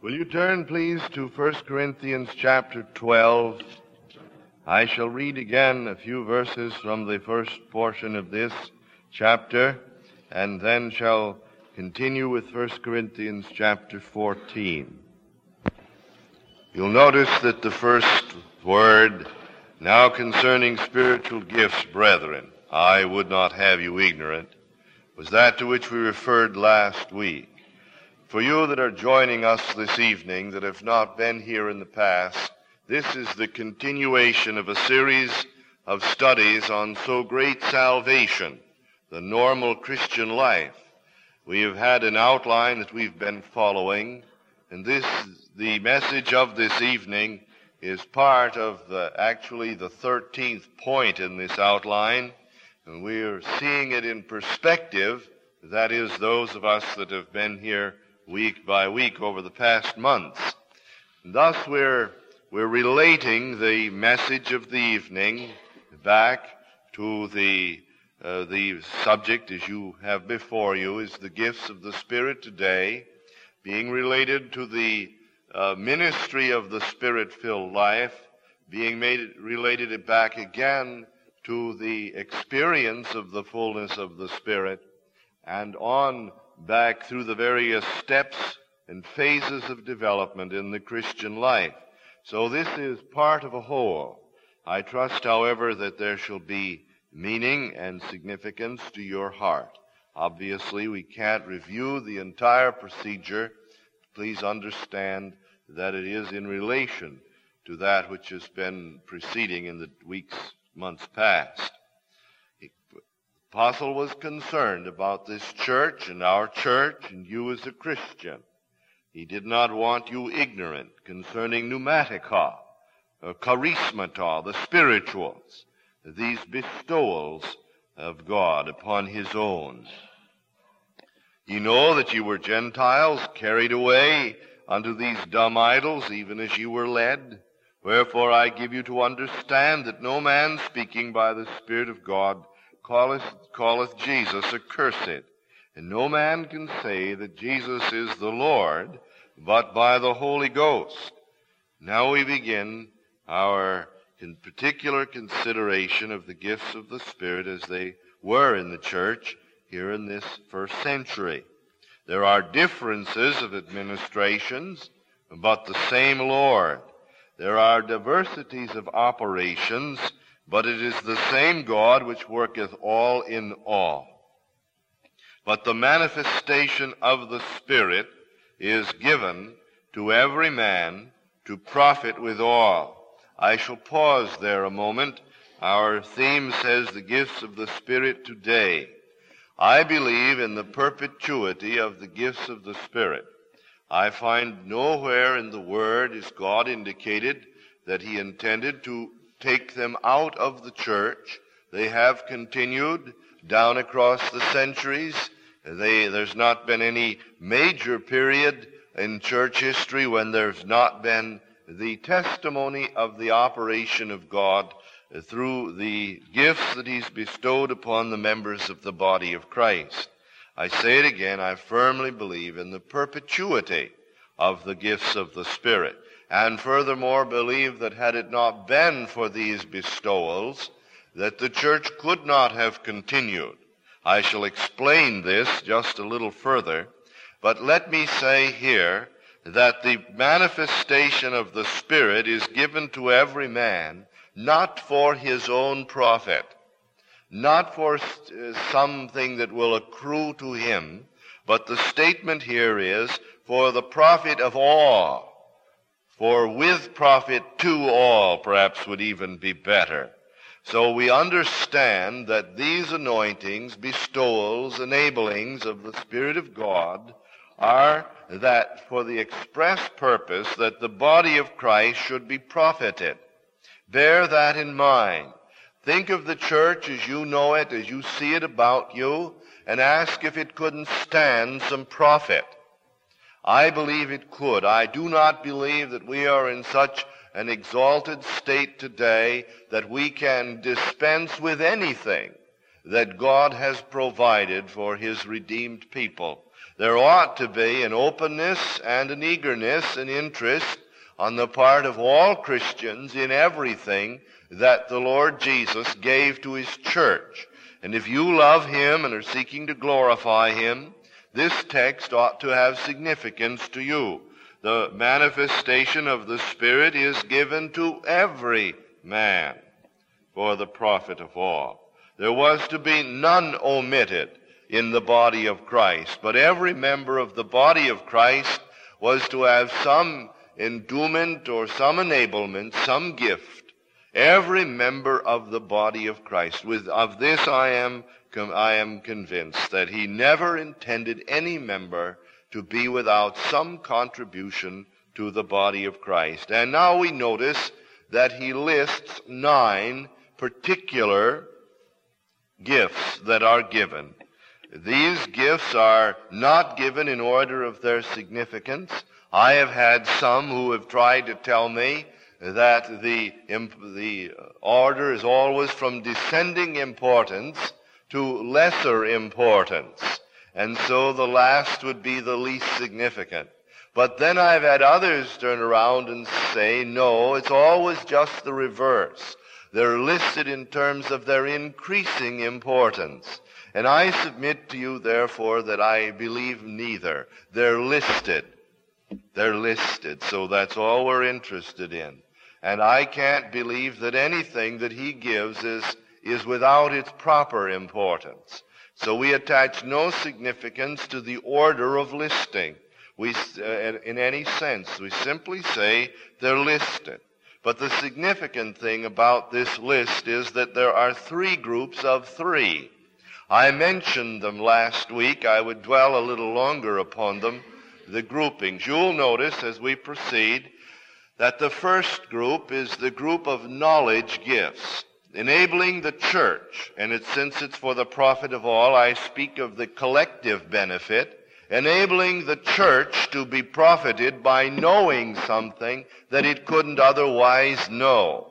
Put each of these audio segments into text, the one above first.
Will you turn, please, to 1 Corinthians chapter 12? I shall read again a few verses from the first portion of this chapter, and then shall continue with 1 Corinthians chapter 14. You'll notice that the first word, now concerning spiritual gifts, brethren, I would not have you ignorant, was that to which we referred last week. For you that are joining us this evening that have not been here in the past, this is the continuation of a series of studies on so great salvation, the normal Christian life. We have had an outline that we've been following, and the message of this evening is part of the 13th point in this outline, and we are seeing it in perspective, that is, those of us that have been here week by week over the past months. And thus we're relating the message of the evening back to the subject, as you have before you, is the gifts of the Spirit today, being related to the ministry of the Spirit-filled life, being related back again to the experience of the fullness of the Spirit, and on back through the various steps and phases of development in the Christian life. So this is part of a whole. I trust, however, that there shall be meaning and significance to your heart. Obviously, we can't review the entire procedure. Please understand that it is in relation to that which has been preceding in the weeks, months past. The apostle was concerned about this church and our church and you as a Christian. He did not want you ignorant concerning pneumatica, or charismata, the spirituals, these bestowals of God upon his own. You know that you were Gentiles carried away unto these dumb idols, even as you were led. Wherefore I give you to understand that no man speaking by the Spirit of God calleth Jesus accursed. And no man can say that Jesus is the Lord, but by the Holy Ghost. Now we begin our particular consideration of the gifts of the Spirit as they were in the church here in this first century. There are differences of administrations, but the same Lord. There are diversities of operations, but it is the same God which worketh all in all. But the manifestation of the Spirit is given to every man to profit withal. I shall pause there a moment. Our theme says the gifts of the Spirit today. I believe in the perpetuity of the gifts of the Spirit. I find nowhere in the Word is God indicated that he intended to take them out of the church. They have continued down across the centuries. There's not been any major period in church history when there's not been the testimony of the operation of God through the gifts that he's bestowed upon the members of the body of Christ. I say it again, I firmly believe in the perpetuity of the gifts of the Spirit. And furthermore, believe that had it not been for these bestowals, that the church could not have continued. I shall explain this just a little further, but let me say here that the manifestation of the Spirit is given to every man, not for his own profit, not for something that will accrue to him, but the statement here is for the profit of all. For with profit to all, perhaps would even be better. So we understand that these anointings, bestowals, enablings of the Spirit of God are that for the express purpose that the body of Christ should be profited. Bear that in mind. Think of the church as you know it, as you see it about you, and ask if it couldn't stand some profit. I believe it could. I do not believe that we are in such an exalted state today that we can dispense with anything that God has provided for his redeemed people. There ought to be an openness and an eagerness and interest on the part of all Christians in everything that the Lord Jesus gave to his church. And if you love him and are seeking to glorify him, this text ought to have significance to you. The manifestation of the Spirit is given to every man for the profit of all. There was to be none omitted in the body of Christ, but every member of the body of Christ was to have some endowment or some enablement, some gift. Every member of the body of Christ. Of this I am convinced, that he never intended any member to be without some contribution to the body of Christ. And now we notice that he lists 9 particular gifts that are given. These gifts are not given in order of their significance. I have had some who have tried to tell me that the order is always from descending importance to lesser importance. And so the last would be the least significant. But then I've had others turn around and say, no, it's always just the reverse. They're listed in terms of their increasing importance. And I submit to you, therefore, that I believe neither. They're listed. They're listed. So that's all we're interested in. And I can't believe that anything that he gives is without its proper importance. So we attach no significance to the order of listing. In any sense, we simply say they're listed. But the significant thing about this list is that there are 3 groups of 3. I mentioned them last week. I would dwell a little longer upon them, the groupings. You'll notice as we proceed that the first group is the group of knowledge gifts, enabling the church, and since it's for the profit of all, I speak of the collective benefit, enabling the church to be profited by knowing something that it couldn't otherwise know.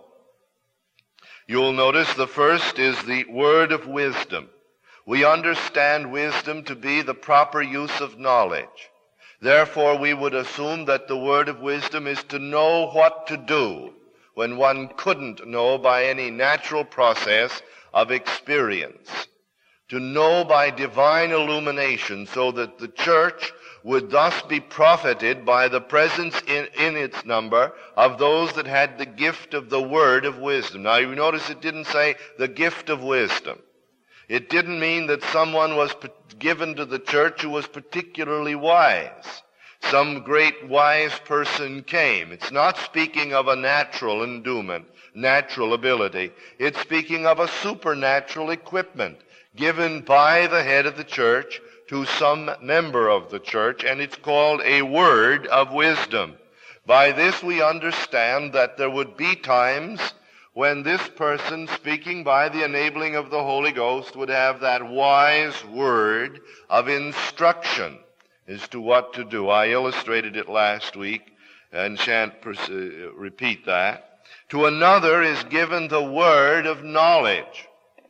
You'll notice the first is the word of wisdom. We understand wisdom to be the proper use of knowledge. Therefore, we would assume that the word of wisdom is to know what to do when one couldn't know by any natural process of experience. To know by divine illumination, so that the church would thus be profited by the presence in its number of those that had the gift of the word of wisdom. Now, you notice it didn't say the gift of wisdom. It didn't mean that someone was given to the church who was particularly wise. Some great wise person came. It's not speaking of a natural endowment, natural ability. It's speaking of a supernatural equipment given by the head of the church to some member of the church, and it's called a word of wisdom. By this we understand that there would be times when this person, speaking by the enabling of the Holy Ghost, would have that wise word of instruction as to what to do. I illustrated it last week and shan't repeat that. To another is given the word of knowledge.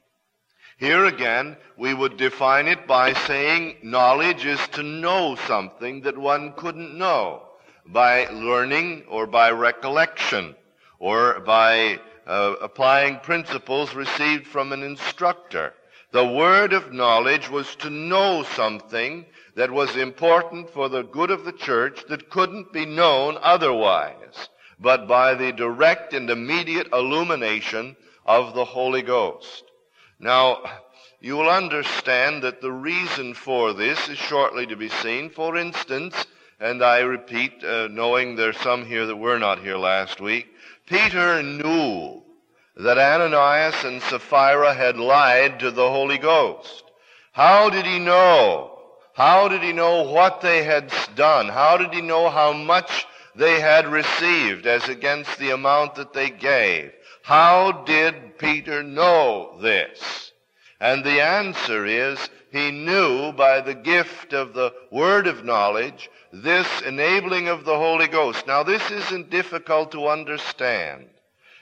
Here again, we would define it by saying knowledge is to know something that one couldn't know by learning or by recollection or by applying principles received from an instructor. The word of knowledge was to know something that was important for the good of the church that couldn't be known otherwise, but by the direct and immediate illumination of the Holy Ghost. Now, you will understand that the reason for this is shortly to be seen. For instance, and I repeat, knowing there's some here that were not here last week, Peter knew that Ananias and Sapphira had lied to the Holy Ghost. How did he know? How did he know what they had done? How did he know how much they had received as against the amount that they gave? How did Peter know this? And the answer is, he knew by the gift of the word of knowledge, this enabling of the Holy Ghost. Now, this isn't difficult to understand.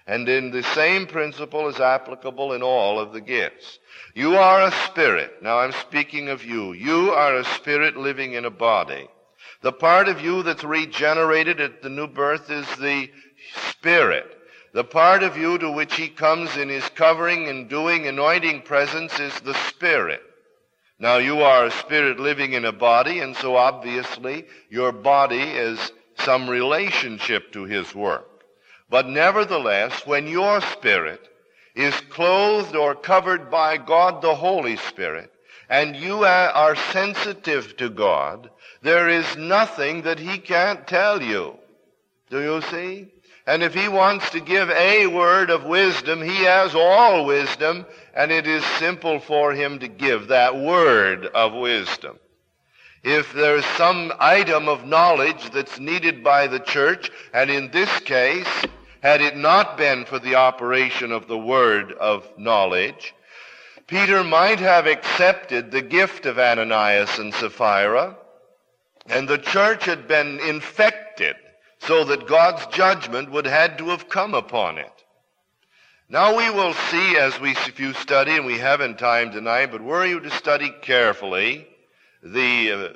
And in the same principle is applicable in all of the gifts. You are a spirit. Now I'm speaking of you. You are a spirit living in a body. The part of you that's regenerated at the new birth is the spirit. The part of you to which he comes in his covering and doing anointing presence is the spirit. Now you are a spirit living in a body, and so obviously your body is some relationship to his work. But nevertheless, when your spirit is clothed or covered by God the Holy Spirit, and you are sensitive to God, there is nothing that he can't tell you. Do you see? And if he wants to give a word of wisdom, he has all wisdom, and it is simple for him to give that word of wisdom. If there's some item of knowledge that's needed by the church, and in this case, had it not been for the operation of the word of knowledge, Peter might have accepted the gift of Ananias and Sapphira, and the church had been infected so that God's judgment would had to have come upon it. Now we will see if you study, and we haven't time tonight, but were you to study carefully the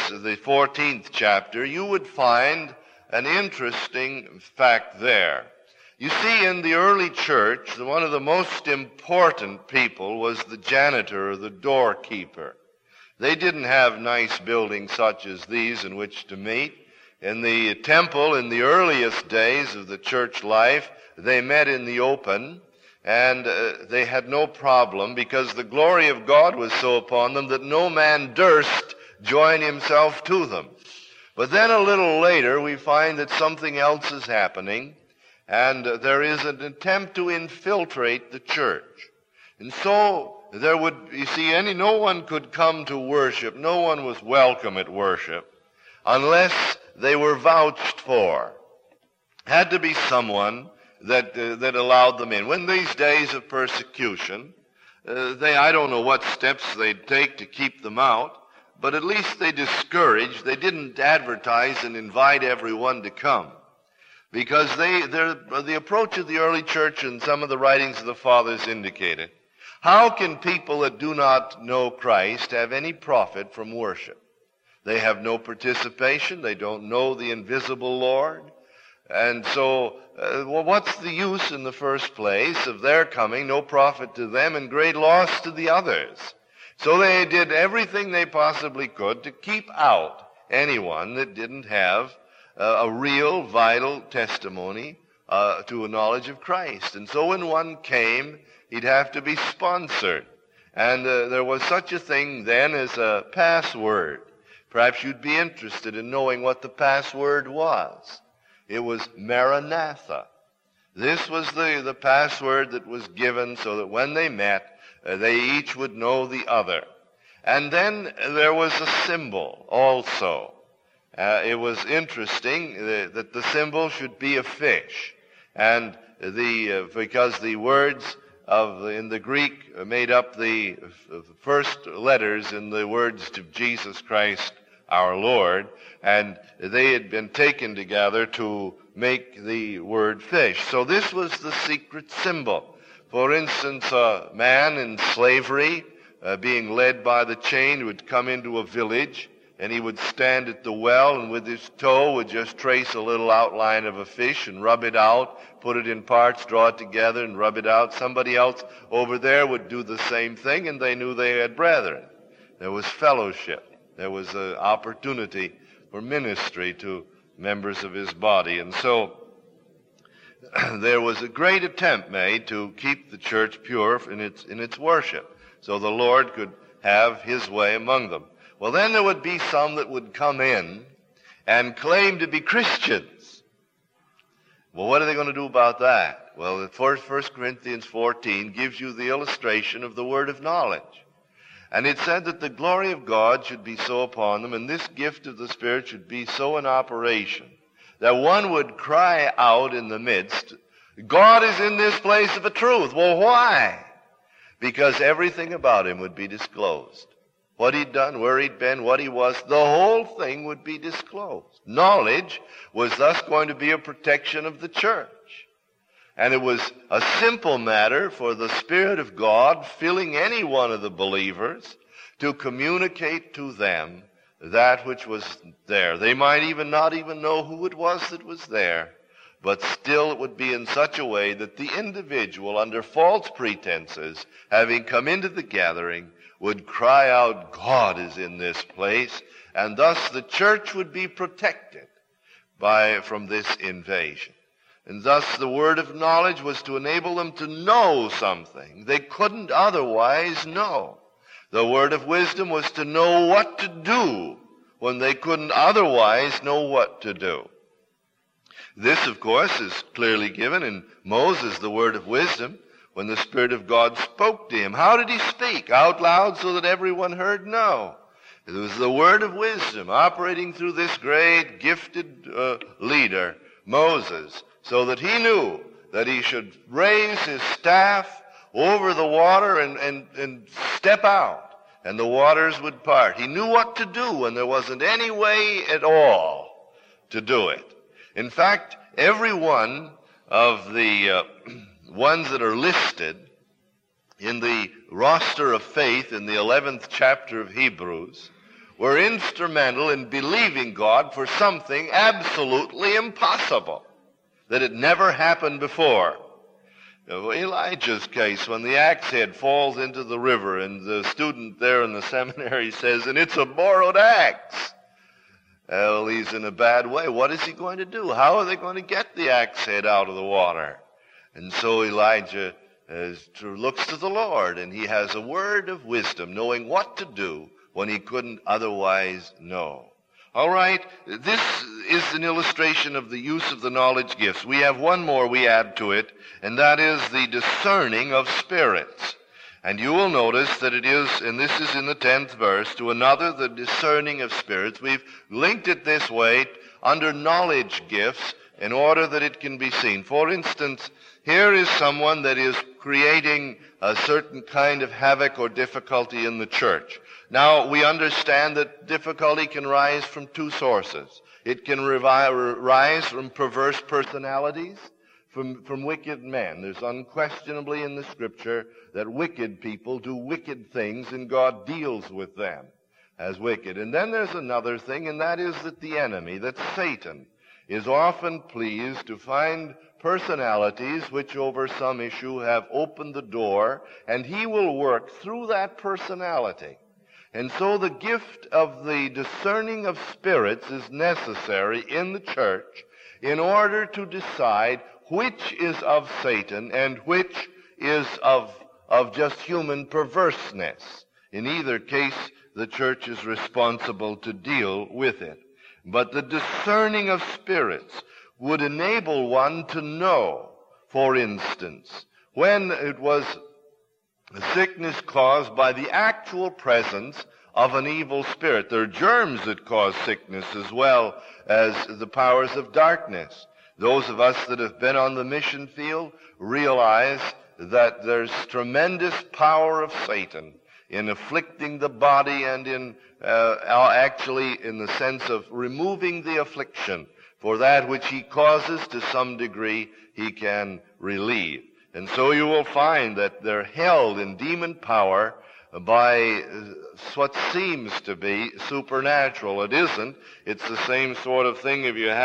14th chapter, you would find an interesting fact there. You see, in the early church, one of the most important people was the janitor or the doorkeeper. They didn't have nice buildings such as these in which to meet. In the temple, in the earliest days of the church life, they met in the open, and they had no problem because the glory of God was so upon them that no man durst join himself to them. But then a little later, we find that something else is happening, and there is an attempt to infiltrate the church. And so no one could come to worship. No one was welcome at worship unless they were vouched for. Had to be someone that allowed them in. When these days of persecution, I don't know what steps they'd take to keep them out, but at least they discouraged. They didn't advertise and invite everyone to come. Because the approach of the early church and some of the writings of the fathers indicated, how can people that do not know Christ have any profit from worship? They have no participation. They don't know the invisible Lord. And so, what's the use in the first place of their coming? No profit to them and great loss to the others. So they did everything they possibly could to keep out anyone that didn't have a real, vital testimony to a knowledge of Christ. And so when one came, he'd have to be sponsored. And there was such a thing then as a password. Perhaps you'd be interested in knowing what the password was. It was Maranatha. This was the password that was given so that when they met, they each would know the other. And then there was a symbol also. It was interesting that the symbol should be a fish. And because the words in the Greek made up the first letters in the words to Jesus Christ our Lord, and they had been taken together to make the word fish. So this was the secret symbol. For instance, a man in slavery, being led by the chain, would come into a village, and he would stand at the well, and with his toe would just trace a little outline of a fish and rub it out, put it in parts, draw it together, and rub it out. Somebody else over there would do the same thing, and they knew they had brethren. There was fellowship. There was an opportunity for ministry to members of his body. And so there was a great attempt made to keep the church pure in its worship, so the Lord could have his way among them. Well, then there would be some that would come in and claim to be Christians. Well, what are they going to do about that? Well, 1 Corinthians 14 gives you the illustration of the word of knowledge. And it said that the glory of God should be so upon them, and this gift of the Spirit should be so in operation, that one would cry out in the midst, God is in this place of a truth. Well, why? Because everything about him would be disclosed. What he'd done, where he'd been, what he was, the whole thing would be disclosed. Knowledge was thus going to be a protection of the church. And it was a simple matter for the Spirit of God filling any one of the believers to communicate to them that which was there. They might not even know who it was that was there, but still it would be in such a way that the individual, under false pretenses, having come into the gathering, would cry out, God is in this place, and thus the church would be protected from this invasion. And thus the word of knowledge was to enable them to know something they couldn't otherwise know. The word of wisdom was to know what to do when they couldn't otherwise know what to do. This, of course, is clearly given in Moses, the word of wisdom, when the Spirit of God spoke to him. How did he speak? Out loud so that everyone heard? No. It was the word of wisdom operating through this great gifted leader, Moses, so that he knew that he should raise his staff over the water and step out, and the waters would part. He knew what to do when there wasn't any way at all to do it. In fact, every one of the ones that are listed in the roster of faith in the 11th chapter of Hebrews were instrumental in believing God for something absolutely impossible that had never happened before. Elijah's case, when the axe head falls into the river and the student there in the seminary says, and it's a borrowed axe. Well, he's in a bad way. What is he going to do? How are they going to get the axe head out of the water? And so Elijah looks to the Lord, and he has a word of wisdom, knowing what to do when he couldn't otherwise know. All right, this is an illustration of the use of the knowledge gifts. We have one more we add to it, and that is the discerning of spirits. And you will notice that it is, and this is in the 10th verse, to another, the discerning of spirits. We've linked it this way under knowledge gifts in order that it can be seen. For instance, here is someone that is creating a certain kind of havoc or difficulty in the church. Now, we understand that difficulty can rise from two sources. It can rise from perverse personalities, from wicked men. There's unquestionably in the Scripture that wicked people do wicked things, and God deals with them as wicked. And then there's another thing, and that is that the enemy, that Satan, is often pleased to find personalities which over some issue have opened the door, and he will work through that personality. And so the gift of the discerning of spirits is necessary in the church in order to decide which is of Satan and which is of just human perverseness. In either case, the church is responsible to deal with it. But the discerning of spirits would enable one to know, for instance, when it was a sickness caused by the actual presence of an evil spirit. There are germs that cause sickness as well as the powers of darkness. Those of us that have been on the mission field realize that there's tremendous power of Satan in afflicting the body and in actually in the sense of removing the affliction. For that which he causes, to some degree, he can relieve. And so you will find that they're held in demon power by what seems to be supernatural. It isn't. It's the same sort of thing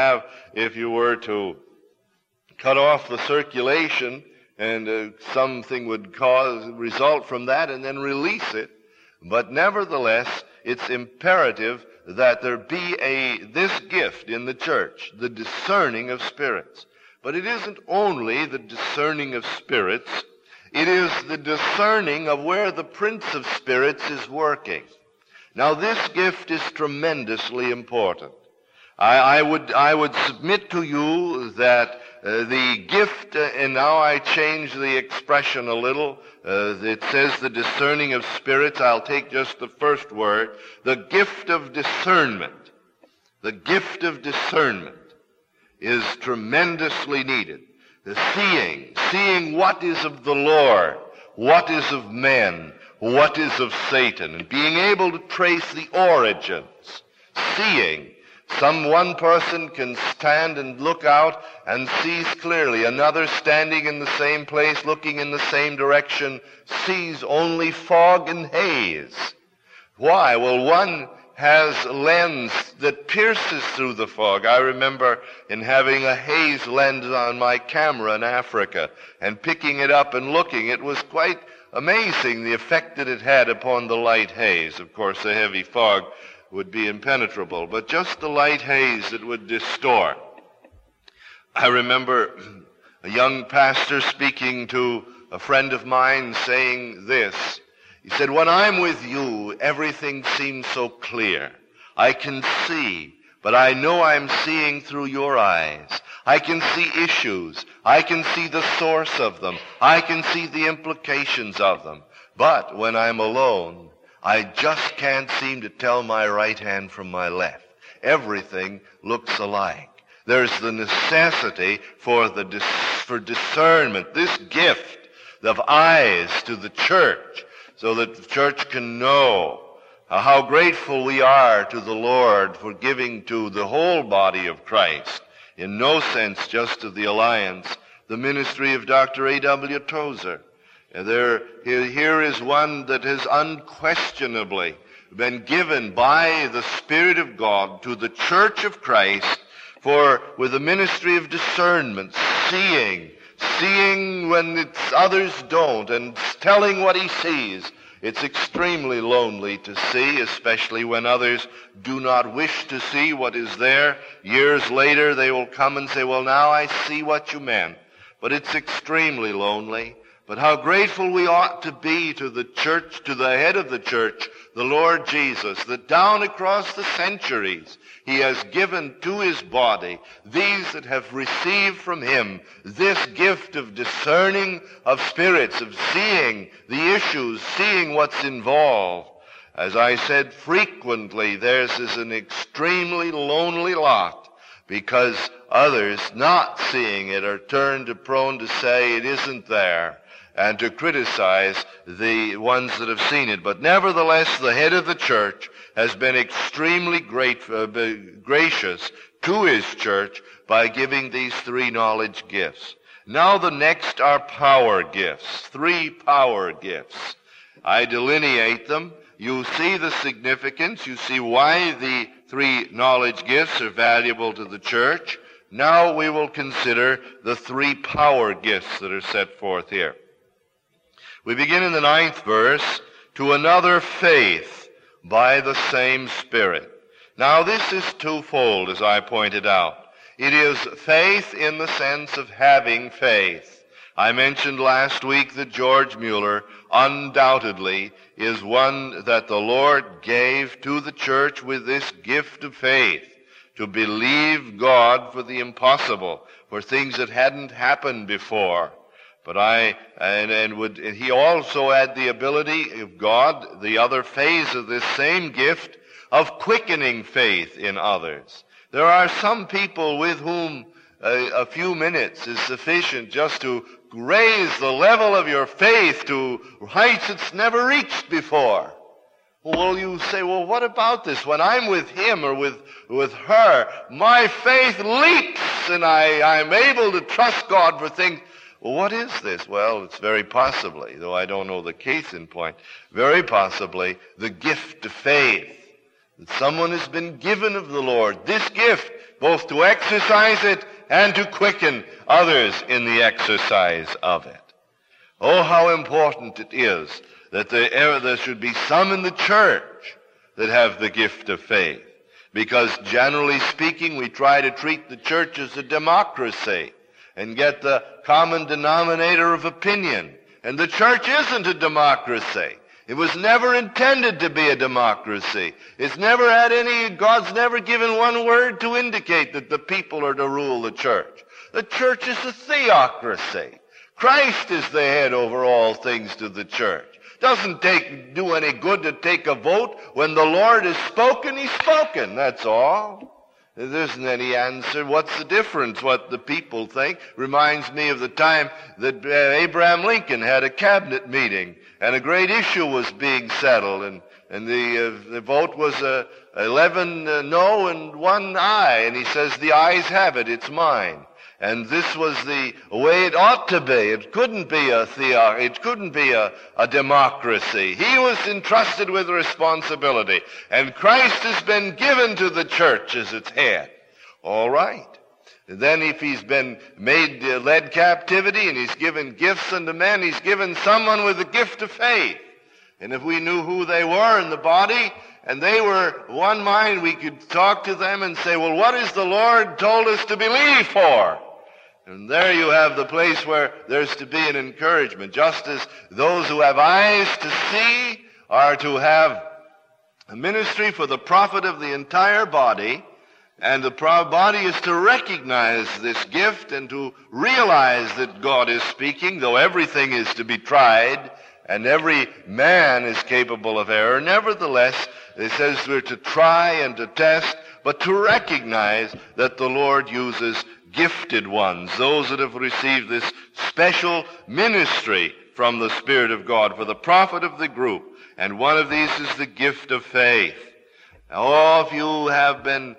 if you were to cut off the circulation and something would result from that and then release it. But nevertheless, it's imperative that there be this gift in the church, the discerning of spirits. But it isn't only the discerning of spirits, it is the discerning of where the Prince of Spirits is working. Now this gift is tremendously important. I would submit to you that the gift, and now I change the expression a little, it says the discerning of spirits. I'll take just the first word, the gift of discernment. The gift of discernment is tremendously needed. The seeing what is of the Lord, what is of men, what is of Satan, and being able to trace the origins. One person can stand and look out and sees clearly. Another standing in the same place, looking in the same direction, sees only fog and haze. Why? Well, one has a lens that pierces through the fog. I remember in having a haze lens on my camera in Africa and picking it up and looking. It was quite amazing the effect that it had upon the light haze. Of course, the heavy fog would be impenetrable, but just the light haze that would distort. I remember a young pastor speaking to a friend of mine saying this. He said, "When I'm with you, everything seems so clear. I can see, but I know I'm seeing through your eyes. I can see issues. I can see the source of them. I can see the implications of them. But when I'm alone, I just can't seem to tell my right hand from my left. Everything looks alike." There's the necessity for discernment, this gift of eyes to the church, so that the church can know how grateful we are to the Lord for giving to the whole body of Christ, in no sense just to the Alliance, the ministry of Dr. A.W. Tozer. Here is one that has unquestionably been given by the Spirit of God to the Church of Christ with the ministry of discernment, seeing when others don't, and telling what he sees. It's extremely lonely to see, especially when others do not wish to see what is there. Years later, they will come and say, "Well, now I see what you meant." But it's extremely lonely. But how grateful we ought to be to the church, to the head of the church, the Lord Jesus, that down across the centuries he has given to his body, these that have received from him this gift of discerning of spirits, of seeing the issues, seeing what's involved. As I said, frequently theirs is an extremely lonely lot, because others not seeing it are prone to say it isn't there, and to criticize the ones that have seen it. But nevertheless, the head of the church has been extremely gracious to his church by giving these three knowledge gifts. Now the next are power gifts, 3 power gifts. I delineate them. You see the significance. You see why the 3 knowledge gifts are valuable to the church. Now we will consider the 3 power gifts that are set forth here. We begin in the 9th verse, "To another faith by the same Spirit." Now this is twofold, as I pointed out. It is faith in the sense of having faith. I mentioned last week that George Mueller undoubtedly is one that the Lord gave to the church with this gift of faith, to believe God for the impossible, for things that hadn't happened before. But he also had the ability of God, the other phase of this same gift, of quickening faith in others. There are some people with whom a few minutes is sufficient just to raise the level of your faith to heights it's never reached before. Well, you say, well, what about this? When I'm with him or with her, my faith leaps and I'm able to trust God for things. Well, what is this? Well, it's very possibly, though I don't know the case in point, very possibly the gift of faith. That someone has been given of the Lord this gift, both to exercise it and to quicken others in the exercise of it. Oh, how important it is that there should be some in the church that have the gift of faith. Because generally speaking, we try to treat the church as a democracy and get the common denominator of opinion. And the church isn't a democracy. It was never intended to be a democracy. It's never had God's never given one word to indicate that the people are to rule the church. The church is a theocracy. Christ is the head over all things to the church. Doesn't do any good to take a vote. When the Lord has spoken, he's spoken. That's all. There isn't any answer. What's the difference? What the people think reminds me of the time that Abraham Lincoln had a cabinet meeting and a great issue was being settled, And the vote was 11 no and 1 aye. And he says, the ayes have it, it's mine. And this was the way it ought to be. It couldn't be it couldn't be a democracy. He was entrusted with responsibility. And Christ has been given to the church as its head. All right. And then if he's been led captivity and he's given gifts unto men, he's given someone with the gift of faith. And if we knew who they were in the body, and they were one mind, we could talk to them and say, well, what has the Lord told us to believe for? And there you have the place where there's to be an encouragement. Just as those who have eyes to see are to have a ministry for the profit of the entire body, and the body is to recognize this gift and to realize that God is speaking, though everything is to be tried, and every man is capable of error. Nevertheless, it says we're to try and to test, but to recognize that the Lord uses gifted ones, those that have received this special ministry from the Spirit of God for the profit of the group. And one of these is the gift of faith. Now, if you have been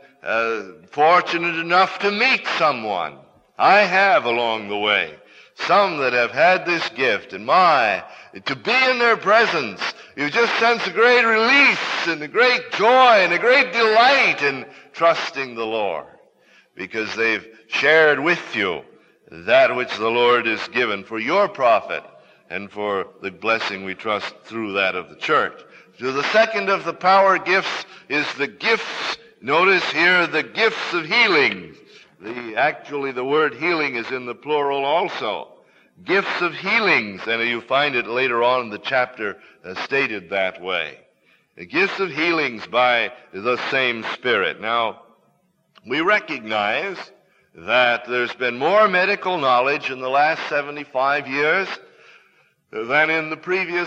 fortunate enough to meet someone, I have along the way, some that have had this gift, and to be in their presence, you just sense a great release and a great joy and a great delight in trusting the Lord, because they've shared with you that which the Lord has given for your profit and for the blessing we trust through that of the church. So the second of the power gifts is the gifts, notice here, the gifts of healings. Actually, the word healing is in the plural also. Gifts of healings, and you find it later on in the chapter stated that way. The gifts of healings by the same Spirit. Now, we recognize that there's been more medical knowledge in the last 75 years than in the previous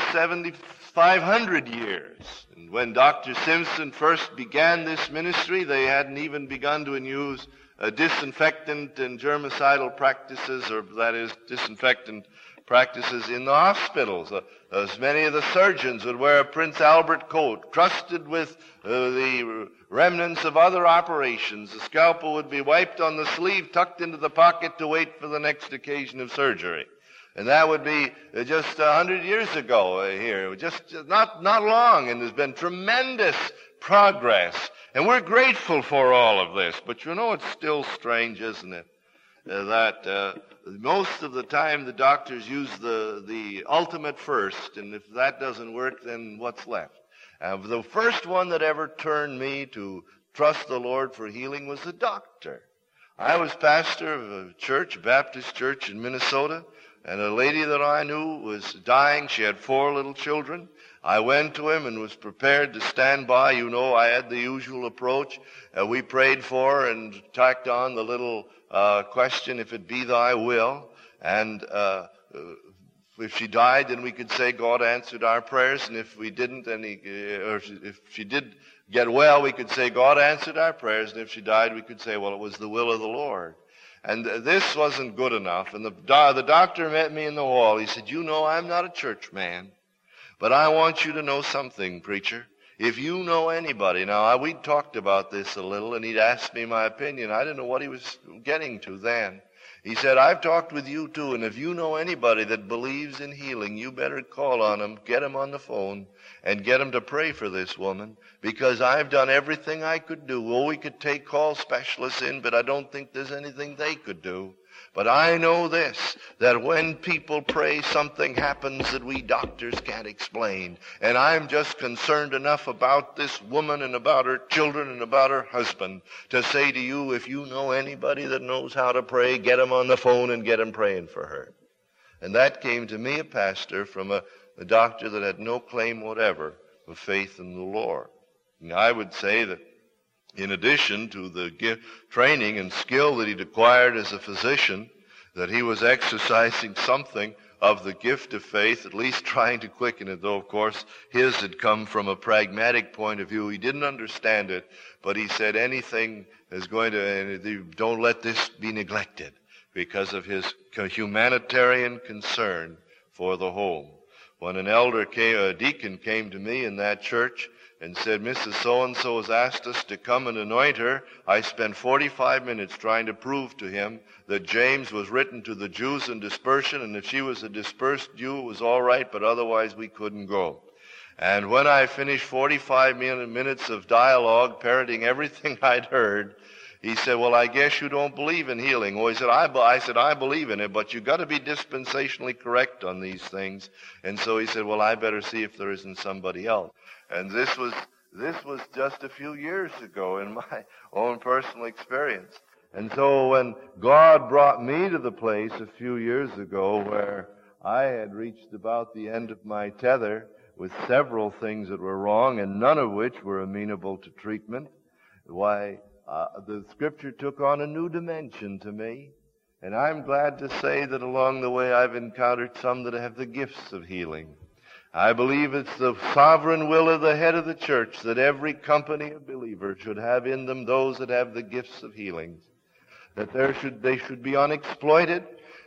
7,500 years. And when Dr. Simpson first began this ministry, they hadn't even begun to use disinfectant and germicidal practices, or that is, disinfectant practices in the hospitals. As many of the surgeons would wear a Prince Albert coat, crusted with the remnants of other operations. The scalpel would be wiped on the sleeve, tucked into the pocket to wait for the next occasion of surgery. And that would be just 100 years ago here, just not long, and there's been tremendous progress. And we're grateful for all of this. But you know, it's still strange, isn't it, that most of the time the doctors use the ultimate first, and if that doesn't work, then what's left? The first one that ever turned me to trust the Lord for healing was the doctor. I was pastor of a church, a Baptist church in Minnesota, and a lady that I knew was dying. She had 4 little children. I went to him and was prepared to stand by. You know, I had the usual approach. We prayed for her and tacked on the little question, if it be thy will. And if she died, then we could say God answered our prayers. And if we didn't, then if she did get well, we could say God answered our prayers. And if she died, we could say, well, it was the will of the Lord. And this wasn't good enough. And the doctor met me in the hall. He said, you know, I'm not a church man, but I want you to know something, preacher. If you know anybody, now we talked about this a little, and he'd asked me my opinion. I didn't know what he was getting to then. He said, I've talked with you too, and if you know anybody that believes in healing, you better call on them, get them on the phone, and get them to pray for this woman, because I've done everything I could do. Well, we could take call specialists in, but I don't think there's anything they could do. But I know this, that when people pray, something happens that we doctors can't explain. And I'm just concerned enough about this woman and about her children and about her husband to say to you, if you know anybody that knows how to pray, get them on the phone and get them praying for her. And that came to me, a pastor, from a doctor that had no claim whatever of faith in the Lord. And I would say that in addition to the training and skill that he'd acquired as a physician, that he was exercising something of the gift of faith, at least trying to quicken it, though, of course, his had come from a pragmatic point of view. He didn't understand it, but he said anything is going to, and don't let this be neglected, because of his humanitarian concern for the home. When an elder a deacon came to me in that church, and said, Mrs. So-and-so has asked us to come and anoint her. I spent 45 minutes trying to prove to him that James was written to the Jews in dispersion, and if she was a dispersed Jew, it was all right, but otherwise we couldn't go. And when I finished 45 minutes of dialogue, parroting everything I'd heard, he said, well, I guess you don't believe in healing. Well, he said, I said, I believe in it, but you've got to be dispensationally correct on these things. And so he said, well, I better see if there isn't somebody else. And this was just a few years ago in my own personal experience. And so when God brought me to the place a few years ago where I had reached about the end of my tether with several things that were wrong and none of which were amenable to treatment, why, the Scripture took on a new dimension to me. And I'm glad to say that along the way I've encountered some that have the gifts of healing. I believe it's the sovereign will of the head of the church that every company of believers should have in them those that have the gifts of healing. That they should be unexploited,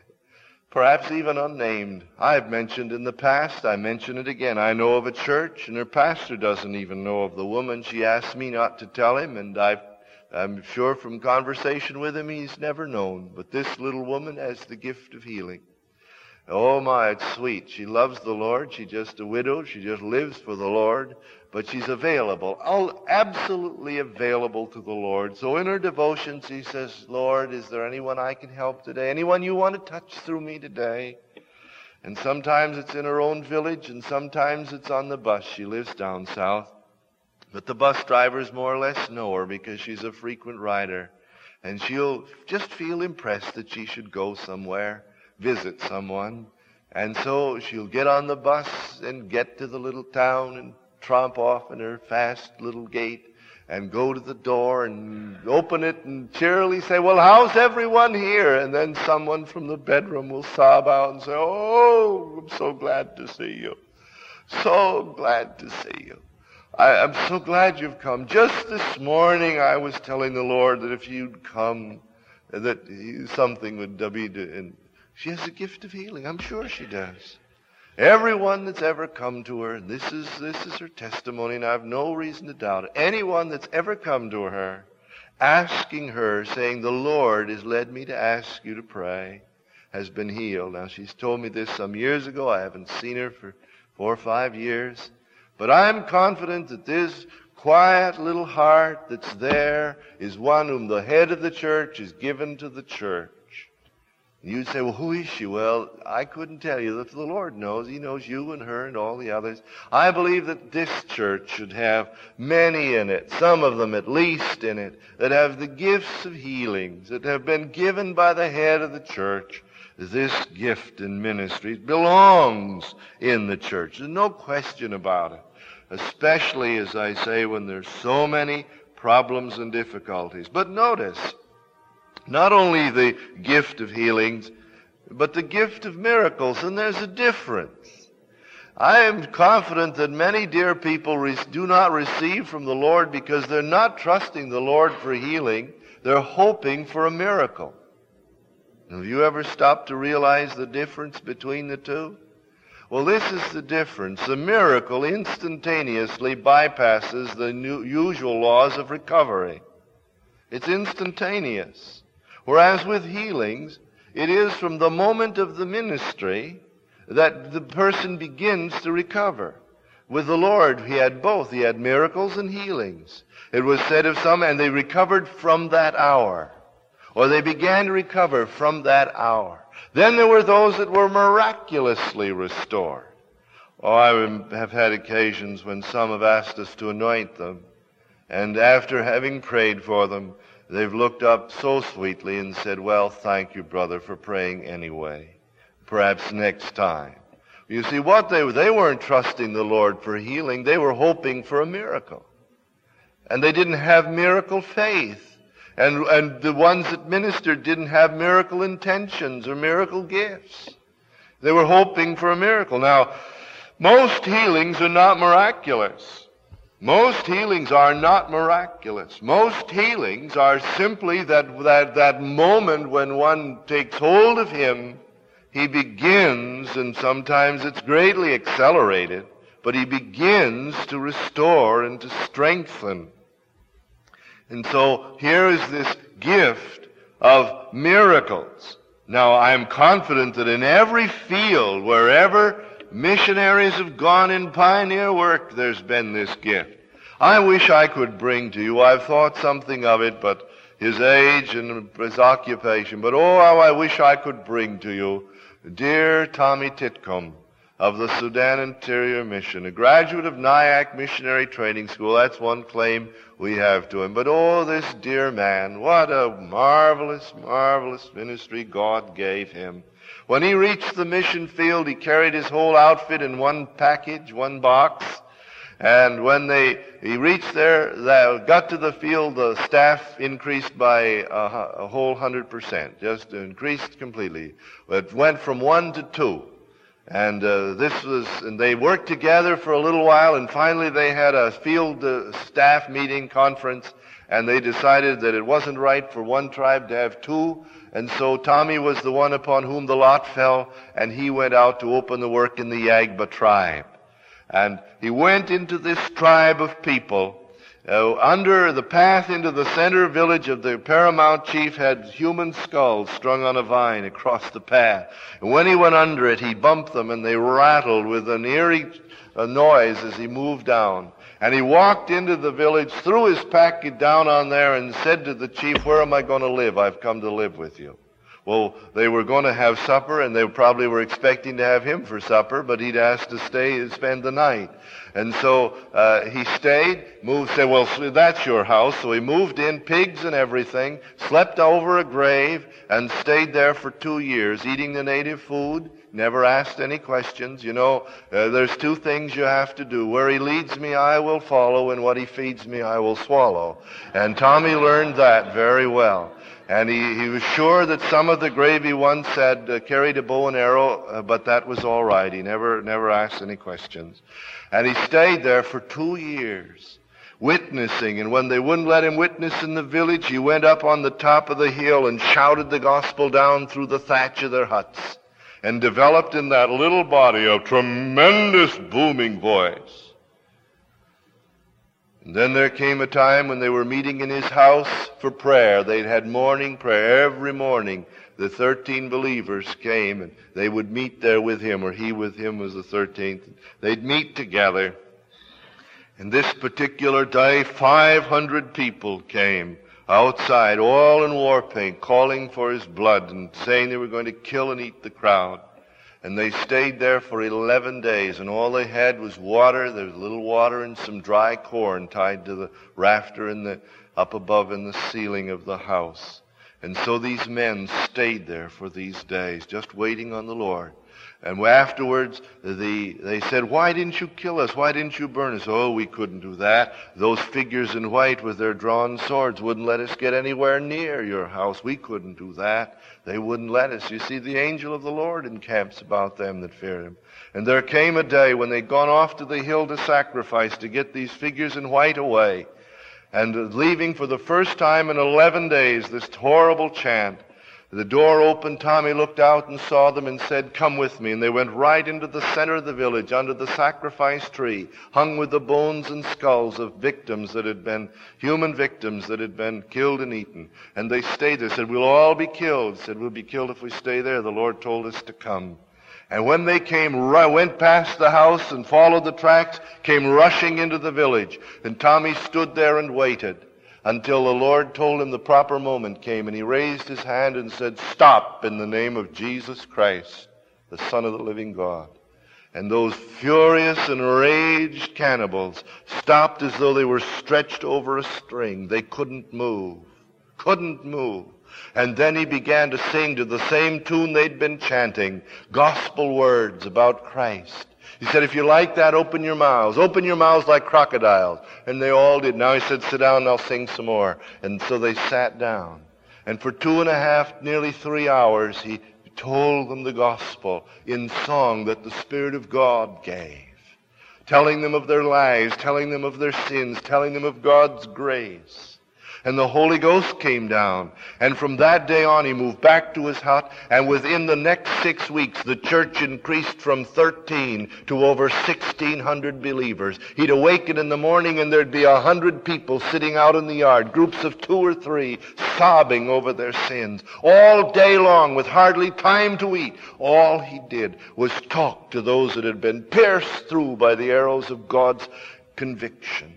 perhaps even unnamed. I've mentioned in the past, I mention it again. I know of a church, and her pastor doesn't even know of the woman. She asked me not to tell him, and I'm sure from conversation with him he's never known. But this little woman has the gift of healing. Oh my, it's sweet. She loves the Lord. She's just a widow. She just lives for the Lord. But she's available, absolutely available to the Lord. So in her devotions, she says, Lord, is there anyone I can help today? Anyone you want to touch through me today? And sometimes it's in her own village, and sometimes it's on the bus. She lives down south. But the bus drivers more or less know her because she's a frequent rider. And she'll just feel impressed that she should go somewhere, visit someone. And so she'll get on the bus and get to the little town and tromp off in her fast little gait and go to the door and open it and cheerily say, well, how's everyone here? And then someone from the bedroom will sob out and say, oh, I'm so glad to see you. So glad to see you. I'm so glad you've come. Just this morning I was telling the Lord that if you'd come, that something would be... And she has a gift of healing. I'm sure she does. Everyone that's ever come to her, and this is her testimony, and I have no reason to doubt it. Anyone that's ever come to her, asking her, saying, the Lord has led me to ask you to pray, has been healed. Now, she's told me this some years ago. I haven't seen her for 4 or 5 years. But I'm confident that this quiet little heart that's there is one whom the head of the church is given to the church. You'd say, well, who is she? Well, I couldn't tell you. The Lord knows. He knows you and her and all the others. I believe that this church should have many in it, some of them at least in it, that have the gifts of healings, that have been given by the head of the church. This gift in ministry belongs in the church. There's no question about it, especially, as I say, when there's so many problems and difficulties. But notice, not only the gift of healings, but the gift of miracles, and there's a difference. I am confident that many dear people do not receive from the Lord because they're not trusting the Lord for healing. They're hoping for a miracle. Have you ever stopped to realize the difference between the two? Well, this is the difference. The miracle instantaneously bypasses the usual laws of recovery. It's instantaneous. Whereas with healings, it is from the moment of the ministry that the person begins to recover. With the Lord, he had both. He had miracles and healings. It was said of some, and they recovered from that hour. Or they began to recover from that hour. Then there were those that were miraculously restored. Oh, I have had occasions when some have asked us to anoint them. And after having prayed for them, they've looked up so sweetly and said, well, thank you, brother, for praying anyway. Perhaps next time. You see, what they weren't trusting the Lord for healing. They were hoping for a miracle. And they didn't have miracle faith. And the ones that ministered didn't have miracle intentions or miracle gifts. They were hoping for a miracle. Now, most healings are not miraculous. Most healings are not miraculous. Most healings are simply that moment when one takes hold of him, he begins, and sometimes it's greatly accelerated, but he begins to restore and to strengthen. And so here is this gift of miracles. Now, I'm confident that in every field, wherever missionaries have gone in pioneer work, there's been this gift. I wish I could bring to you, I've thought something of it, but his age and his occupation, but oh, how I wish I could bring to you dear Tommy Titcomb of the Sudan Interior Mission, a graduate of Nyack Missionary Training School. That's one claim we have to him. But oh, this dear man, what a marvelous, marvelous ministry God gave him. When he reached the mission field, he carried his whole outfit in one package, one box. And when he reached there, got to the field, the staff increased by a whole 100%, just increased completely. It went from 1 to 2. And and they worked together for a little while, and finally they had a field staff meeting conference, and they decided that it wasn't right for one tribe to have 2, and so Tommy was the one upon whom the lot fell, and he went out to open the work in the Yagba tribe. And he went into this tribe of people. Under the path into the center village of the paramount chief had human skulls strung on a vine across the path. And when he went under it, he bumped them, and they rattled with an eerie noise as he moved down. And he walked into the village, threw his packet down on there, and said to the chief, "Where am I going to live? I've come to live with you." Well, they were going to have supper, and they probably were expecting to have him for supper, but he'd asked to stay and spend the night. And so he stayed, said, "Well, that's your house." So he moved in, pigs and everything, slept over a grave, and stayed there for 2 years, eating the native food, never asked any questions. You know, there's 2 things you have to do. Where he leads me, I will follow, and what he feeds me, I will swallow. And Tommy learned that very well. And he was sure that some of the gravy once had carried a bow and arrow, but that was all right. He never asked any questions. And he stayed there for 2 years, witnessing. And when they wouldn't let him witness in the village, he went up on the top of the hill and shouted the gospel down through the thatch of their huts, and developed in that little body a tremendous booming voice. And then there came a time when they were meeting in his house for prayer. They'd had morning prayer every morning. The 13 believers came, and they would meet there with him, or he with him was the 13th. They'd meet together. And this particular day, 500 people came outside, all in war paint, calling for his blood and saying they were going to kill and eat the crowd. And they stayed there for 11 days, and all they had was water. There was a little water and some dry corn tied to the rafter up above in the ceiling of the house. And so these men stayed there for these days, just waiting on the Lord. And afterwards, they said, "Why didn't you kill us? Why didn't you burn us?" "Oh, we couldn't do that. Those figures in white with their drawn swords wouldn't let us get anywhere near your house. We couldn't do that. They wouldn't let us. You see, the angel of the Lord encamps about them that fear him." And there came a day when they'd gone off to the hill to sacrifice, to get these figures in white away. And leaving for the first time in 11 days, this horrible chant. The door opened, Tommy looked out and saw them and said, "Come with me." And they went right into the center of the village, under the sacrifice tree, hung with the bones and skulls of victims that had been, human victims that had been killed and eaten. And they stayed there, said, "We'll all be killed." Said, "We'll be killed if we stay there. The Lord told us to come." And when they went past the house and followed the tracks, came rushing into the village. And Tommy stood there and waited until the Lord told him the proper moment came, and he raised his hand and said, "Stop in the name of Jesus Christ, the Son of the living God." And those furious and enraged cannibals stopped as though they were stretched over a string. They couldn't move. And then he began to sing to the same tune they'd been chanting, gospel words about Christ. He said, "If you like that, open your mouths like crocodiles." And they all did. Now he said, "Sit down and I'll sing some more." And so they sat down. And for 2.5, nearly 3 hours, he told them the gospel in song that the Spirit of God gave, telling them of their lives, telling them of their sins, telling them of God's grace. And the Holy Ghost came down. And from that day on, he moved back to his hut. And within the next 6 weeks, the church increased from 13 to over 1,600 believers. He'd awaken in the morning, and there'd be 100 people sitting out in the yard, groups of 2 or 3, sobbing over their sins. All day long, with hardly time to eat, all he did was talk to those that had been pierced through by the arrows of God's conviction.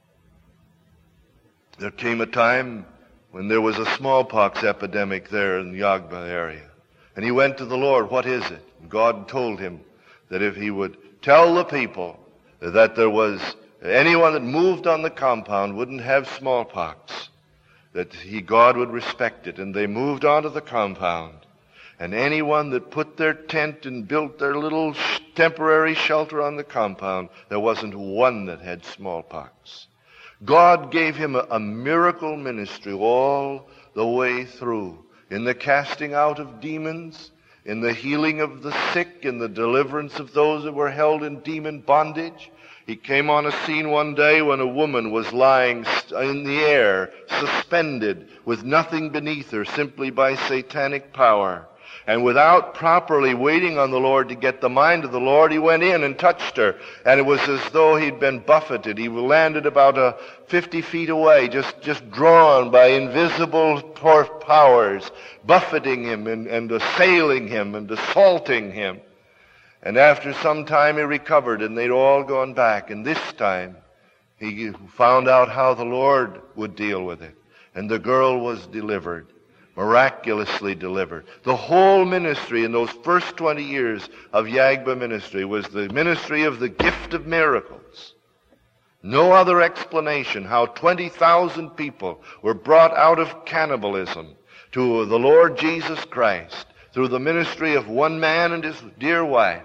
There came a time when there was a smallpox epidemic there in the Yagba area. And he went to the Lord, what is it? And God told him that if he would tell the people that there was anyone that moved on the compound wouldn't have smallpox, that God would respect it. And they moved onto the compound. And anyone that put their tent and built their little temporary shelter on the compound, there wasn't one that had smallpox. God gave him a miracle ministry all the way through, in the casting out of demons, in the healing of the sick, in the deliverance of those that were held in demon bondage. He came on a scene one day when a woman was lying in the air, suspended, with nothing beneath her, simply by satanic power. And without properly waiting on the Lord to get the mind of the Lord, he went in and touched her. And it was as though he'd been buffeted. He landed about 50 feet away, just drawn by invisible powers, buffeting him and assailing him and assaulting him. And after some time he recovered, and they'd all gone back. And this time he found out how the Lord would deal with it. And the girl was delivered. Miraculously delivered. The whole ministry in those first 20 years of Yagba ministry was the ministry of the gift of miracles. No other explanation how 20,000 people were brought out of cannibalism to the Lord Jesus Christ through the ministry of one man and his dear wife.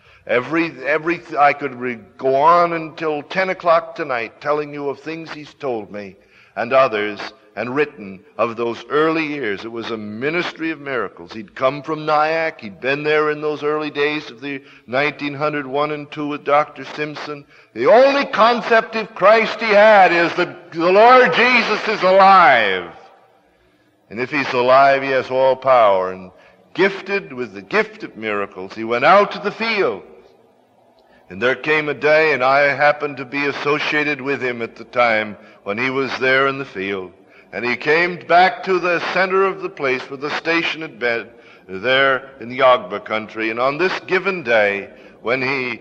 I could go on until 10 o'clock tonight telling you of things he's told me and others and written of those early years. It was a ministry of miracles. He'd come from Nyack. He'd been there in those early days of the 1901 and 2 with Dr. Simpson. The only concept of Christ he had is that the Lord Jesus is alive. And if he's alive, he has all power. And gifted with the gift of miracles, he went out to the field. And there came a day, and I happened to be associated with him at the time when he was there in the field. And he came back to the center of the place where the station had been, there in the Yagba country. And on this given day, when he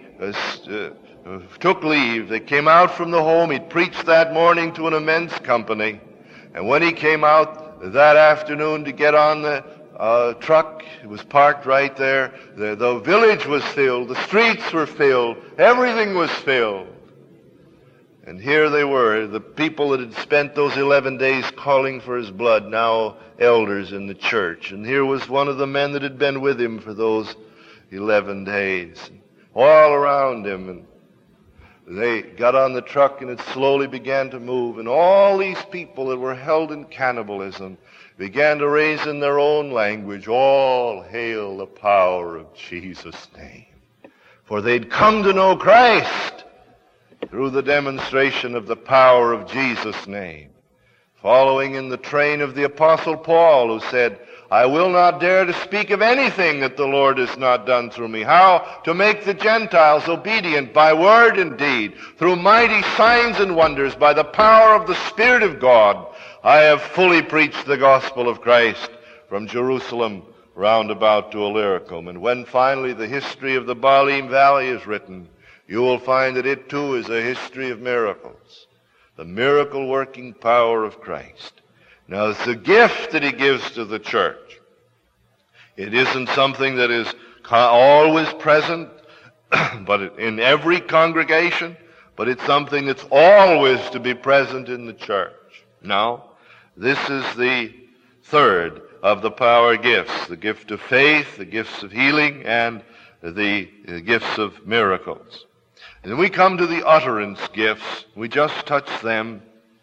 took leave, they came out from the home. He'd preached that morning to an immense company. And when he came out that afternoon to get on the truck, it was parked right there. The village was filled. The streets were filled. Everything was filled. And here they were, the people that had spent those 11 days calling for his blood, now elders in the church. And here was one of the men that had been with him for those 11 days. All around him. And they got on the truck, and it slowly began to move. And all these people that were held in cannibalism began to raise in their own language, "All hail the power of Jesus' name." For they'd come to know Christ through the demonstration of the power of Jesus' name, following in the train of the Apostle Paul, who said, "I will not dare to speak of anything that the Lord has not done through me." How to make the Gentiles obedient by word and deed, through mighty signs and wonders, by the power of the Spirit of God. I have fully preached the gospel of Christ from Jerusalem round about to Illyricum. And when finally the history of the Baalim Valley is written, you will find that it too is a history of miracles, the miracle-working power of Christ. Now, it's a gift that he gives to the church. It isn't something that is always present but in every congregation, but it's something that's always to be present in the church. Now, this is the third of the power gifts, the gift of faith, the gifts of healing, and the gifts of miracles. And then we come to the utterance gifts. We just touched them.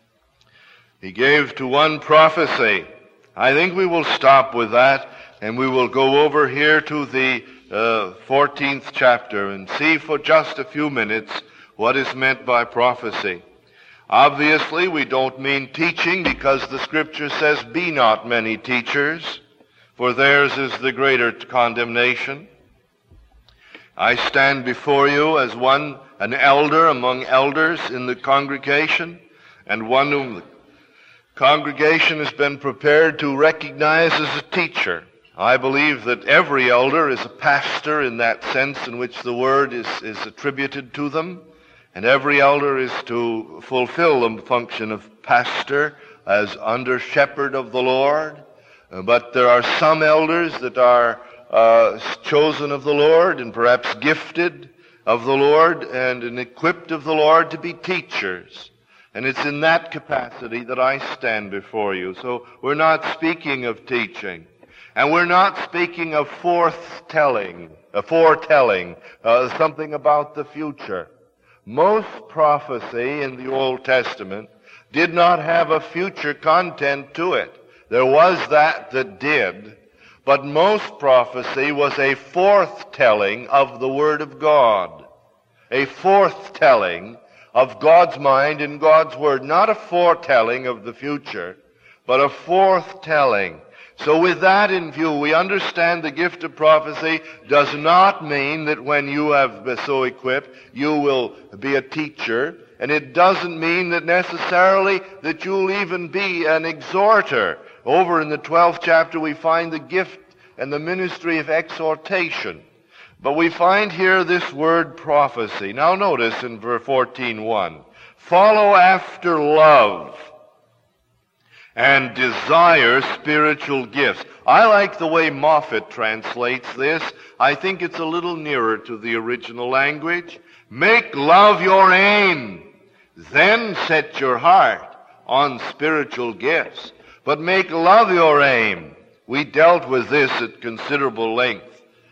He gave to one prophecy. I think we will stop with that, and we will go over here to the 14th chapter and see for just a few minutes what is meant by prophecy. Obviously, we don't mean teaching, because the Scripture says, "Be not many teachers, for theirs is the greater condemnation." I stand before you as an elder among elders in the congregation, and one whom the congregation has been prepared to recognize as a teacher. I believe that every elder is a pastor in that sense in which the word is attributed to them, and every elder is to fulfill the function of pastor as under shepherd of the Lord. But there are some elders that are chosen of the Lord and perhaps gifted of the Lord and equipped of the Lord to be teachers. And it's in that capacity that I stand before you. So we're not speaking of teaching. And we're not speaking of foretelling, something about the future. Most prophecy in the Old Testament did not have a future content to it. There was that did, but most prophecy was a forthtelling of the Word of God. A forthtelling of God's mind and God's Word. Not a foretelling of the future, but a forthtelling. So with that in view, we understand the gift of prophecy does not mean that when you have been so equipped, you will be a teacher. And it doesn't mean that necessarily that you'll even be an exhorter. Over in the 12th chapter, we find the gift and the ministry of exhortation. But we find here this word prophecy. Now notice in verse 14:1, follow after love and desire spiritual gifts. I like the way Moffat translates this. I think it's a little nearer to the original language. Make love your aim, then set your heart on spiritual gifts. But make love your aim. We dealt with this at considerable length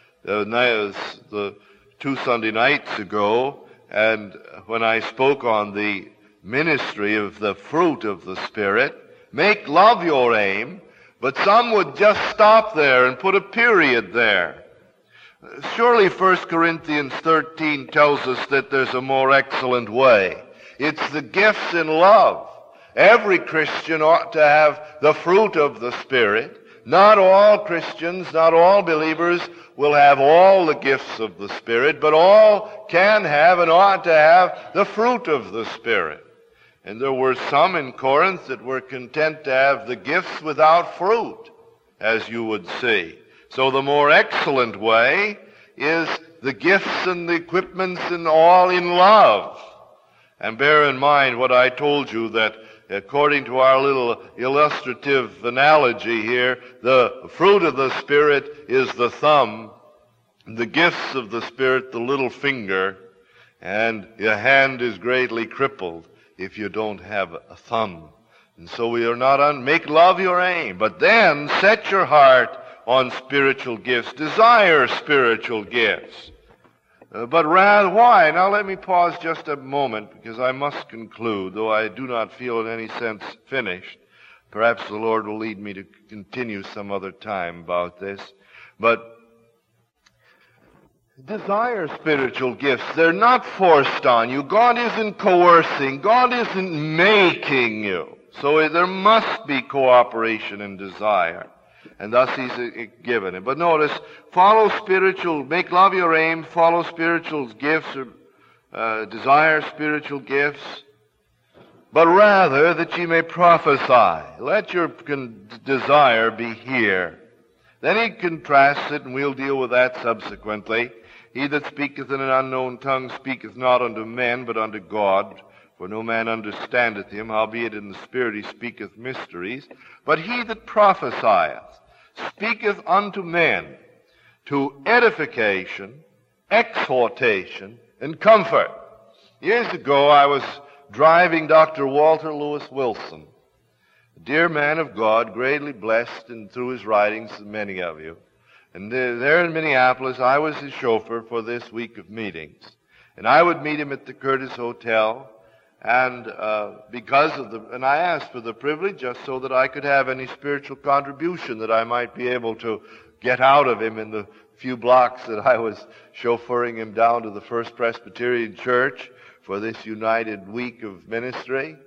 the 2 Sunday nights ago, and when I spoke on the ministry of the fruit of the Spirit. Make love your aim, but some would just stop there and put a period there. Surely 1 Corinthians 13 tells us that there's a more excellent way. It's the gifts in love. Every Christian ought to have the fruit of the Spirit. Not all Christians, not all believers will have all the gifts of the Spirit, but all can have and ought to have the fruit of the Spirit. And there were some in Corinth that were content to have the gifts without fruit, as you would see. So the more excellent way is the gifts and the equipments and all in love. And bear in mind what I told you, that according to our little illustrative analogy here, the fruit of the Spirit is the thumb, the gifts of the Spirit the little finger, and your hand is greatly crippled if you don't have a thumb. And so we are not make love your aim, but then set your heart on spiritual gifts. Desire spiritual gifts. But rather, why? Now let me pause just a moment, because I must conclude, though I do not feel in any sense finished. Perhaps the Lord will lead me to continue some other time about this. But desire spiritual gifts. They're not forced on you. God isn't coercing. God isn't making you. So there must be cooperation and desire. And thus he's given it. But notice, make love your aim, follow spiritual gifts, or desire spiritual gifts, but rather that ye may prophesy. Let your desire be here. Then he contrasts it, and we'll deal with that subsequently. He that speaketh in an unknown tongue speaketh not unto men, but unto God. For no man understandeth him, howbeit in the Spirit he speaketh mysteries. But he that prophesieth speaketh unto men to edification, exhortation, and comfort. Years ago I was driving Dr. Walter Lewis Wilson, a dear man of God, greatly blessed and through his writings, many of you. And there in Minneapolis, I was his chauffeur for this week of meetings. And I would meet him at the Curtis Hotel, and and I asked for the privilege just so that I could have any spiritual contribution that I might be able to get out of him in the few blocks that I was chauffeuring him down to the First Presbyterian Church for this united week of ministry.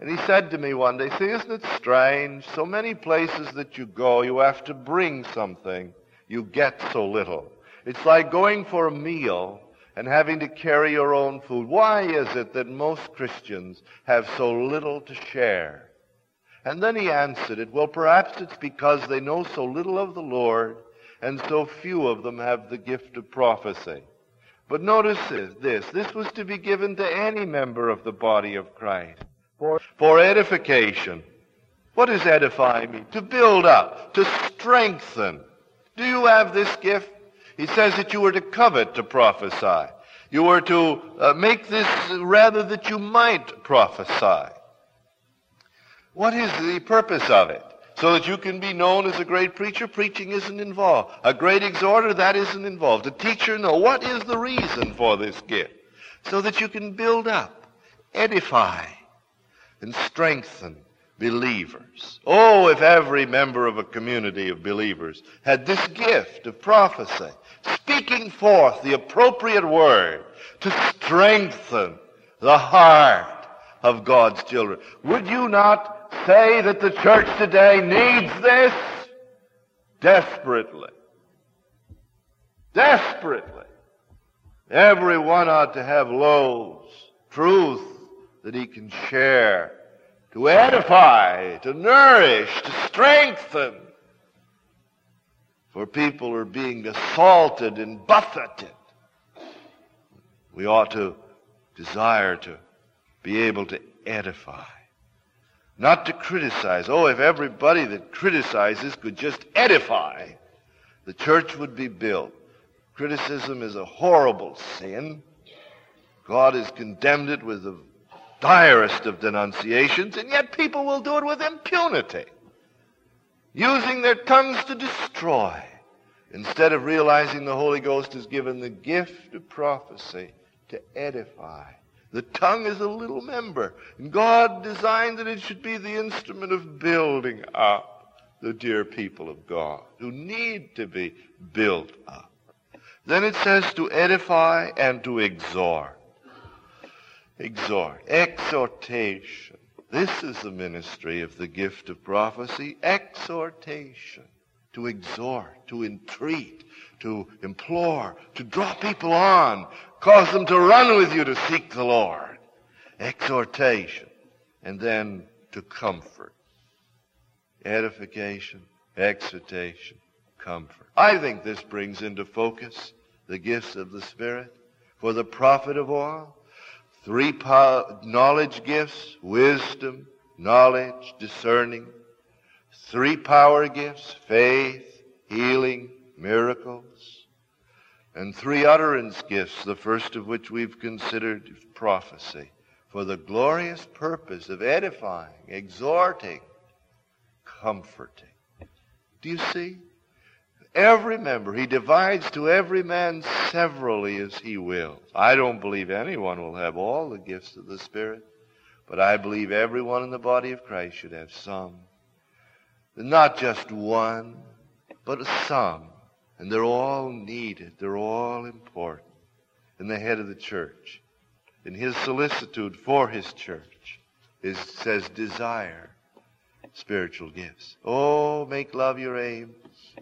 And he said to me one day, see, isn't it strange? So many places that you go, you have to bring something. You get so little. It's like going for a meal and having to carry your own food. Why is it that most Christians have so little to share? And then he answered it, well, perhaps it's because they know so little of the Lord and so few of them have the gift of prophecy. But notice this was to be given to any member of the body of Christ for edification. What does edify mean? To build up, to strengthen. Do you have this gift? He says that you were to covet to prophesy. You were to make this rather that you might prophesy. What is the purpose of it? So that you can be known as a great preacher? Preaching isn't involved. A great exhorter? That isn't involved. A teacher? No. What is the reason for this gift? So that you can build up, edify, and strengthen believers. Oh, if every member of a community of believers had this gift of prophecy, speaking forth the appropriate word to strengthen the heart of God's children. Would you not say that the church today needs this? Desperately. Desperately. Everyone ought to have loaves, truth that he can share, to edify, to nourish, to strengthen. For people are being assaulted and buffeted. We ought to desire to be able to edify, not to criticize. Oh, if everybody that criticizes could just edify, the church would be built. Criticism is a horrible sin. God has condemned it with the direst of denunciations, and yet people will do it with impunity, using their tongues to destroy, instead of realizing the Holy Ghost has given the gift of prophecy to edify. The tongue is a little member, and God designed that it should be the instrument of building up the dear people of God, who need to be built up. Then it says to edify and to exhort. Exhort. Exhortation. This is the ministry of the gift of prophecy. Exhortation. To exhort, to entreat, to implore, to draw people on, cause them to run with you to seek the Lord. Exhortation. And then to comfort. Edification, exhortation, comfort. I think this brings into focus the gifts of the Spirit for the profit of all. 3 knowledge gifts: wisdom, knowledge, discerning. 3 power gifts: faith, healing, miracles. And 3 utterance gifts, the first of which we've considered prophecy, for the glorious purpose of edifying, exhorting, comforting. Do you see? Every member, he divides to every man severally as he wills. I don't believe anyone will have all the gifts of the Spirit, but I believe everyone in the body of Christ should have some. Not just one, but some. And they're all needed. They're all important. And the head of the church, in his solicitude for his church, says desire spiritual gifts. Oh, make love your aim.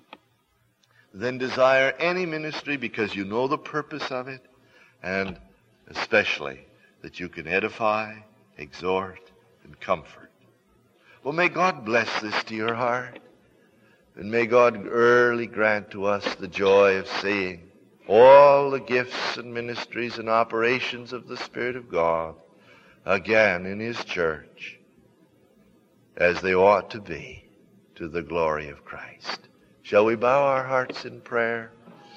Then desire any ministry because you know the purpose of it, and especially that you can edify, exhort, and comfort. Well, may God bless this to your heart, and may God early grant to us the joy of seeing all the gifts and ministries and operations of the Spirit of God again in his church as they ought to be, to the glory of Christ. Shall we bow our hearts in prayer?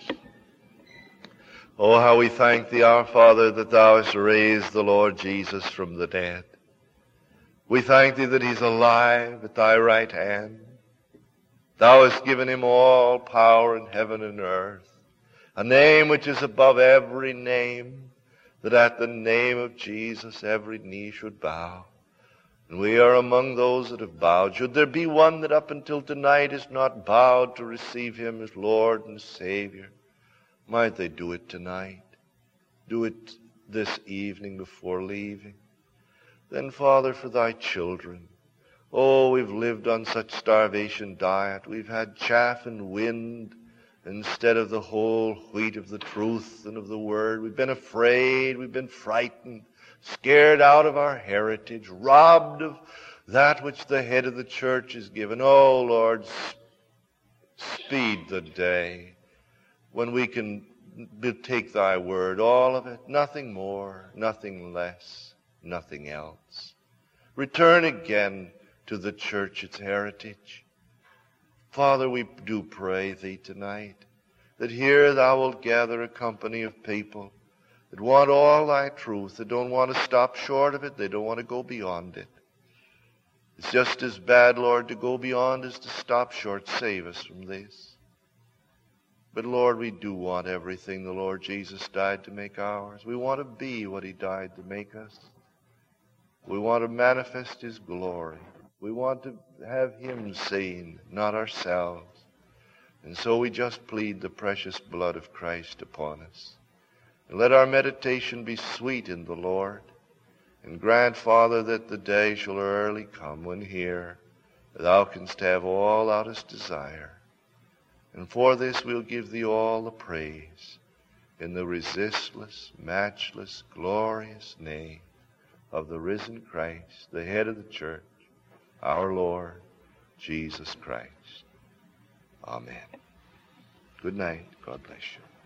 Oh, how we thank thee, our Father, that thou hast raised the Lord Jesus from the dead. We thank thee that he's alive at thy right hand. Thou hast given him all power in heaven and earth, a name which is above every name, that at the name of Jesus every knee should bow. And we are among those that have bowed. Should there be one that up until tonight has not bowed to receive him as Lord and Savior, might they do it tonight? Do it this evening before leaving. Then, Father, for thy children. Oh, we've lived on such starvation diet. We've had chaff and wind instead of the whole wheat of the truth and of the word. We've been afraid. We've been frightened, scared out of our heritage, robbed of that which the head of the church has given. Oh, Lord, speed the day when we can take thy word, all of it, nothing more, nothing less, nothing else. Return again to the church, its heritage. Father, we do pray thee tonight that here thou wilt gather a company of people that want all thy truth, that don't want to stop short of it, they don't want to go beyond it. It's just as bad, Lord, to go beyond as to stop short. Save us from this. But Lord, we do want everything the Lord Jesus died to make ours. We want to be what he died to make us. We want to manifest his glory. We want to have him seen, not ourselves. And so we just plead the precious blood of Christ upon us. And let our meditation be sweet in the Lord. And grant, Father, that the day shall early come when here thou canst have all thou dost desire. And for this we'll give thee all the praise in the resistless, matchless, glorious name of the risen Christ, the head of the church, our Lord Jesus Christ. Amen. Good night. God bless you.